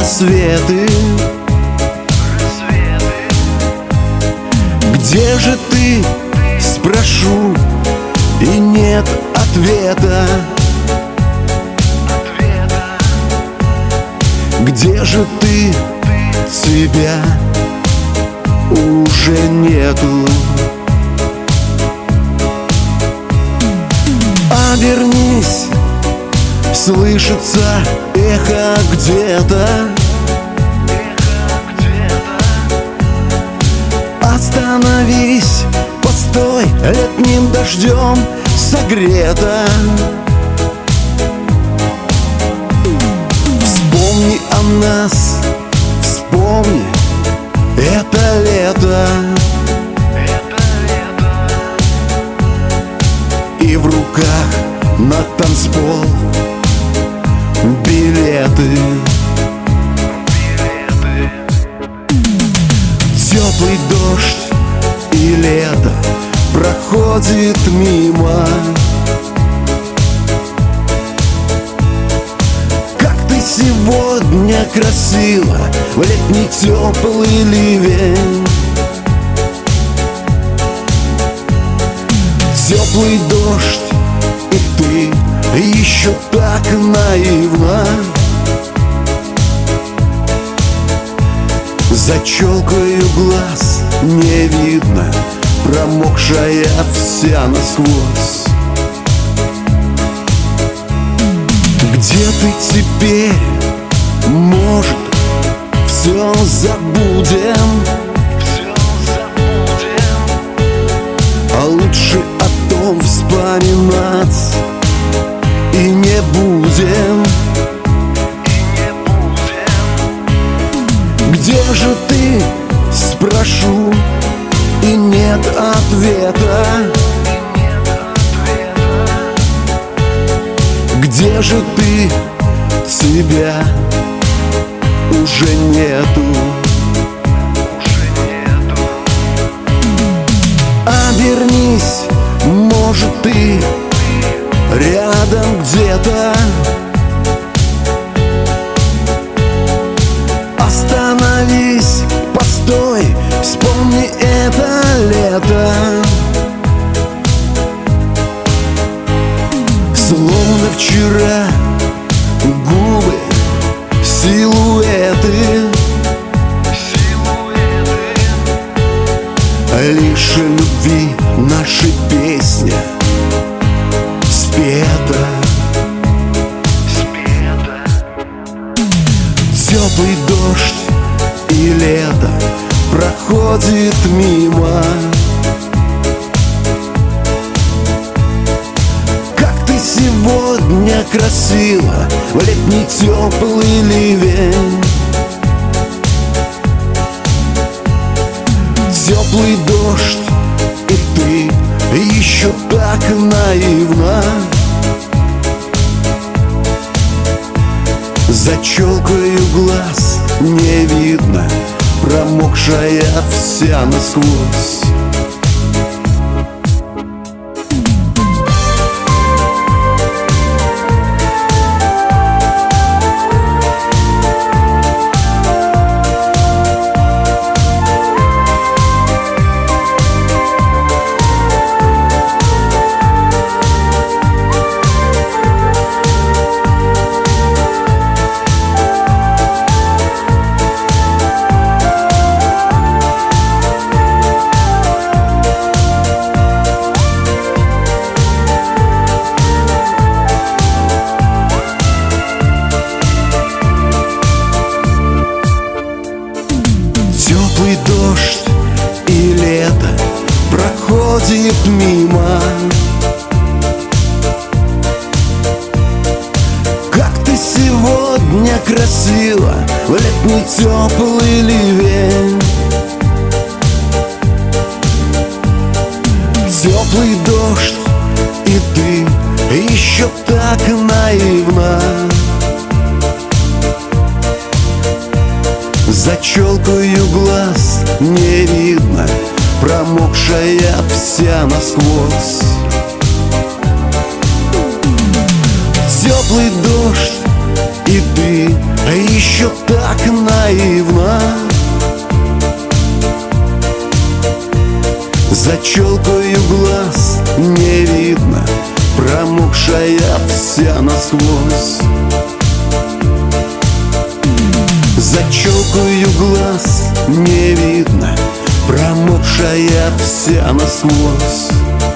рассветы. Где же ты, спрошу, и нет ответа. Где же ты, тебя уже нету. Обернись, слышится эхо где-то. Остановись, постой, летним дождем согрета. Вспомни о нас, вспомни это лето. И в руках на танцпол билеты. Теплый дождь и лето проходит мимо. Как ты сегодня красива в летний теплый ливень. Теплый дождь, и ты еще так наивна. За челкою глаз не видно, промокшая вся насквозь. Где ты теперь? Может, все забудем? А лучше о том вспоминать и не будем. Где же ты, спрошу, и нет ответа. Где же ты, тебя уже нету. Обернись, может, ты рядом где-то. Остановись, постой, вспомни это лето. Словно вчера губы, силуэты. Лишь любви наша песня спета. Теплый дождь и лето проходит мимо. Как ты сегодня красива в летний теплый ливень. Теплый дождь, и ты еще так наивна. За челкою глаз не видно, промокшая вся насквозь. Теплый дождь и лето проходит мимо. Как ты сегодня красива в летний теплый ливень. Теплый дождь, и ты еще так наивна. За челкою глаз не видно, промокшая вся насквозь. Теплый дождь, и ты а еще так наивно. За челкою глаз не видно, промокшая вся насквозь. За челкою глаз не видно, промокшая вся насквозь.